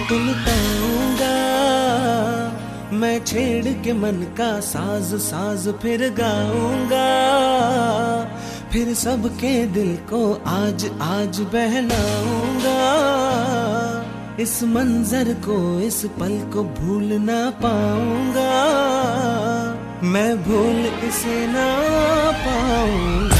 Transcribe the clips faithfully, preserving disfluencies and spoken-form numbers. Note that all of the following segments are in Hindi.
मोहब्बत लुटाऊंगा मैं, छेड़ के मन का साज साज फिर गाऊंगा, फिर सबके दिल को आज आज बहलाऊंगा। इस मंजर को इस पल को भूल ना पाऊंगा मैं, भूल इसे ना पाऊंगा।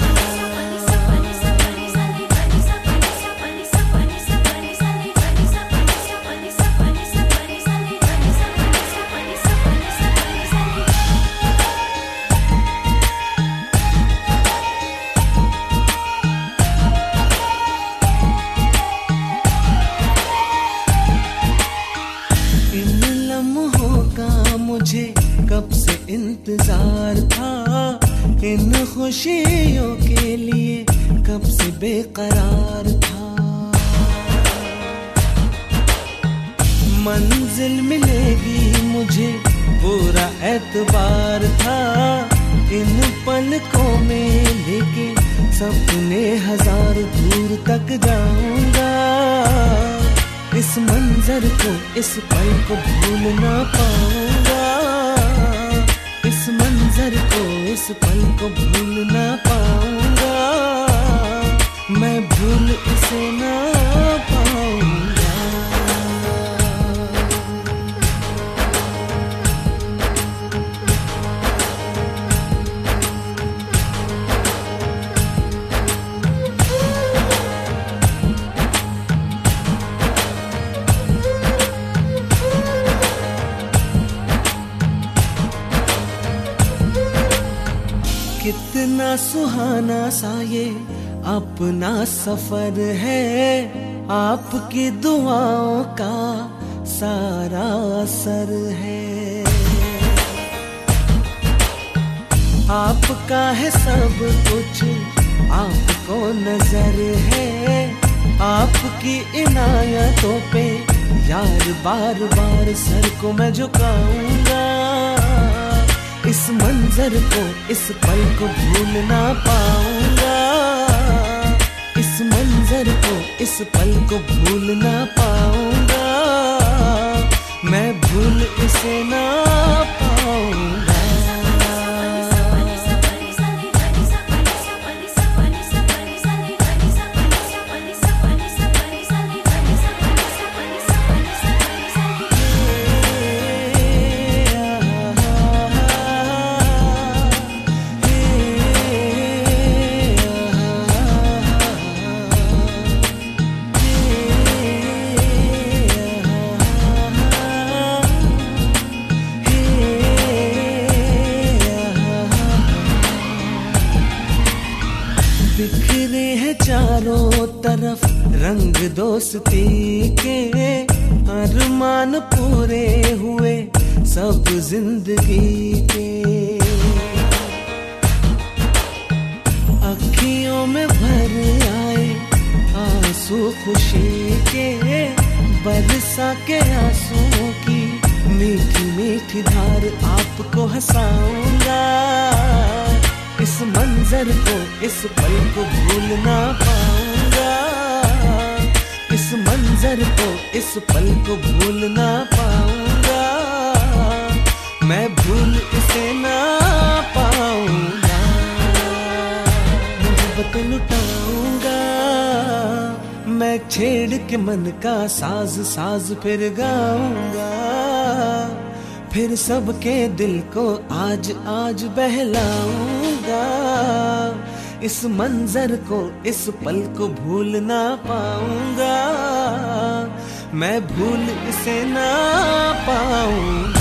मुझे कब से इंतजार था, इन खुशियों के लिए कब से बेकरार था। मंजिल मिलेगी मुझे पूरा एतबार था, इन पलकों में लेके सपने हजार दूर तक जाऊंगा। इस मंजर को इस पल को भूल ना पाऊंगा, इस मंजर को इस पल को भूल ना पाऊंगा मैं, भूल इसे ना पाऊंगा। कितना सुहाना सा ये अपना सफर है, आपकी दुआओं का सारा असर है। आपका है सब कुछ आपको नजर है, आपकी इनायतों पे यार बार बार सर को मैं झुकाऊंगा। इस मंजर को इस पल को भूल ना पाऊंगा, इस मंजर को इस पल को भूल ना पाऊंगा मैं, भूल इसे ना पाऊंगा। बिखरे हैं चारों तरफ रंग दोस्ती के, अरमान पूरे हुए सब जिंदगी के। अखियों में भर आए आंसू खुशी के, बरसा के आंसुओं की मीठी मीठी धार आपको हंसाऊंगा। इस मंजर को इस पल को भूल ना पाऊंगा, इस मंजर को इस पल को भूल ना पाऊंगा मैं, भूल इसे ना पाऊंगा। मोहब्बत लुटाऊंगा मैं, छेड़ के मन का साज साज फिर गाऊंगा, फिर सबके दिल को आज आज बहलाऊंगा। इस मंजर को इस पल को भूल ना पाऊंगा मैं, भूल इसे ना पाऊंगा।